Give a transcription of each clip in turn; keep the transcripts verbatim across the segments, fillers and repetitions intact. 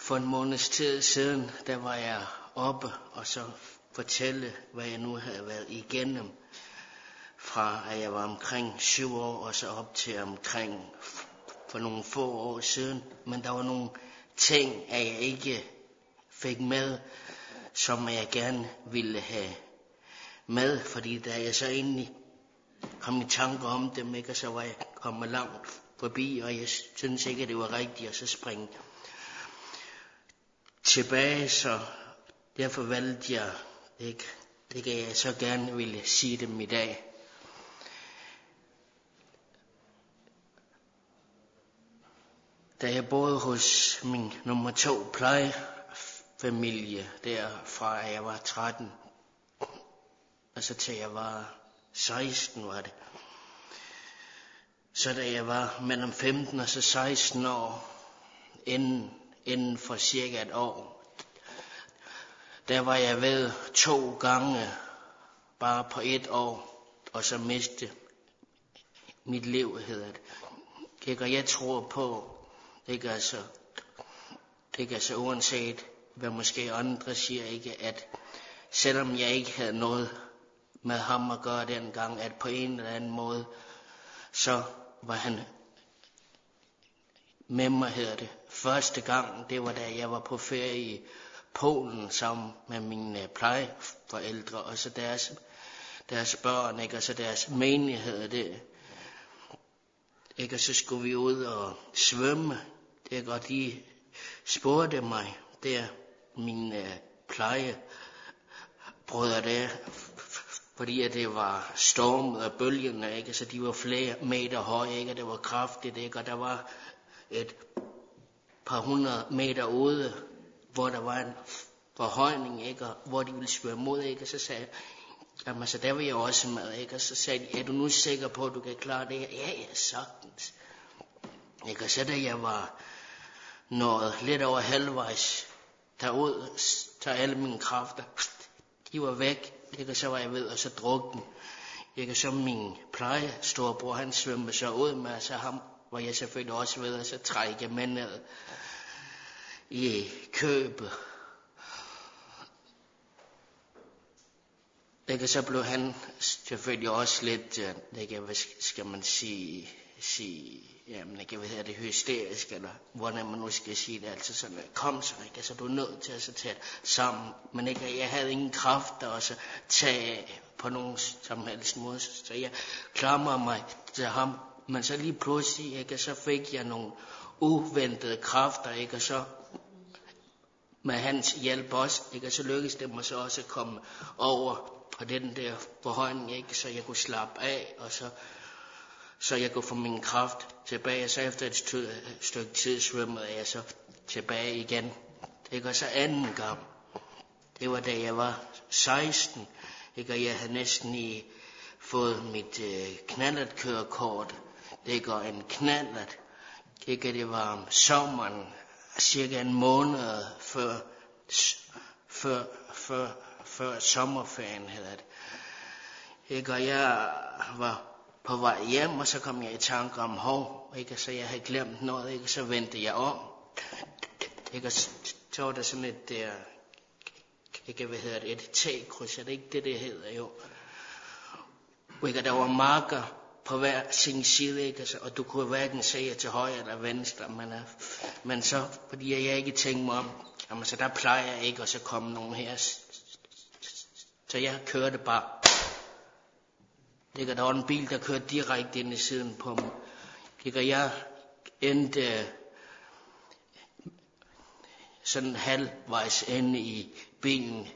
For en måneds tid siden, der var jeg oppe og så fortælle, hvad jeg nu havde været igennem. Fra at jeg var omkring syv år og så op til omkring for nogle få år siden. Men der var nogle ting, at jeg ikke fik med, som jeg gerne ville have med. Fordi da jeg så egentlig kom i tanker om dem, ikke, og så var jeg kommet langt forbi, og jeg synes ikke, at det var rigtigt at så springe tilbage, så derfor valgte jeg, ikke, det kan jeg så gerne ville sige dem i dag. Da jeg boede hos min nummer to plejefamilie, derfra at jeg var tretten, og så til jeg var seksten, var det. Så da jeg var mellem femten og så seksten år, inden, inden for cirka et år, der var jeg ved to gange, bare på et år, og så miste mit liv, hedder det. Ikke, og jeg tror på, ikke altså, ikke altså uanset hvad måske andre siger, ikke, at selvom jeg ikke havde noget med ham at gøre dengang, at på en eller anden måde, så var han med mig, hedder det. Første gang, det var da jeg var på ferie i Polen sammen med mine plejeforældre, og så deres, deres børn, ikke, og så deres menighed, det, ikke, og så skulle vi ud og svømme, ikke, og de spurgte mig, der mine plejebrødre der, fordi at det var stormet og bølgerne, ikke, så de var flere meter høje, ikke, og det var kraftigt, ikke, og der var et par hundrede meter ude, hvor der var en forhøjning, ikke, og hvor de ville svømme mod, ikke, og så sagde jeg, jamen så der var jeg også med, ikke, og så sagde de, er du nu sikker på, at du kan klare det her? Ja, ja, sagtens. Ikke, og så da jeg var nået lidt over halvvejs derud, så alle mine kræfter, de var væk, ikke, og så var jeg ved at så drukne. Ikke, og så min pleje storebror, han svømmede så ud med, og så ham var jeg selvfølgelig også ved, og så trække jeg med ned i købet. Ikke, så blev han selvfølgelig også lidt, ikke, hvad skal man sige, sige, jamen ikke, hvad hedder det, hysterisk, eller hvordan man nu skal sige det, altså sådan, kom så, ikke, så du er nødt til at så tage sammen, men ikke, jeg havde ingen kræfter at så tage på nogen som helst måde, så jeg klamrede mig til ham, men så lige pludselig, ikke, så fik jeg nogle uventede kræfter, ikke, og så med hans hjælp også, ikke, og så lykkedes det mig så også at komme over på den der forhøjning, ikke, så jeg kunne slappe af, og så så jeg kunne få min kraft tilbage, og så efter et stykke, stykke tid svømmede jeg så tilbage igen. Ikke, og så anden gang, det var da jeg var seksten, ikke, og jeg havde næsten i fået mit øh, knallertkørekort, ikke, og en knallert, ikke, det var om sommeren, cirka en måned før, før, før, før sommerferien, hedder det. Ikke, og jeg var på vej hjem, og så kom jeg i tanke om hov, ikke, så jeg havde glemt noget, ikke, så vendte jeg om, ikke, og så var der sådan et der, ikke, hvad hedder det, et T-kryds, er det ikke det, det hedder, jo, ikke, og der var marker på hver sin side, ikke, og du kunne hverken se til højre eller venstre, men, men så, fordi jeg ikke tænkte mig om, jamen, så der plejer jeg ikke, og så kom nogen her, så jeg kørte bare. Ikke, der var en bil, der kørte direkte ind i siden på mig. Ikke, og jeg endte sådan halvvejs inde i bilen.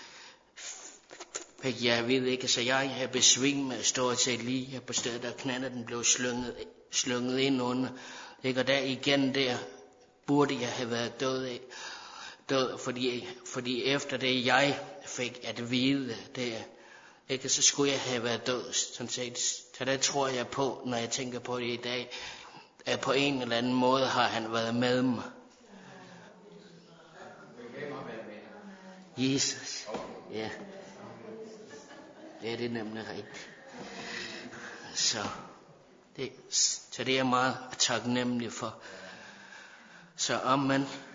Fik jeg ved ikke, så jeg havde besvimet stort set lige her på stedet, og knallerten blev slynget, slynget ind under. Ikke, og der igen der burde jeg have været død af. Død, fordi, fordi efter det jeg fik at vide det, ikke, så skulle jeg have været død, sådan set. Så der tror jeg på, når jeg tænker på det i dag, at på en eller anden måde har han været med mig. Jesus. Ja. Ja, det er nemlig rigtigt. Så det, så det er jeg meget taknemmelig for. Så amen.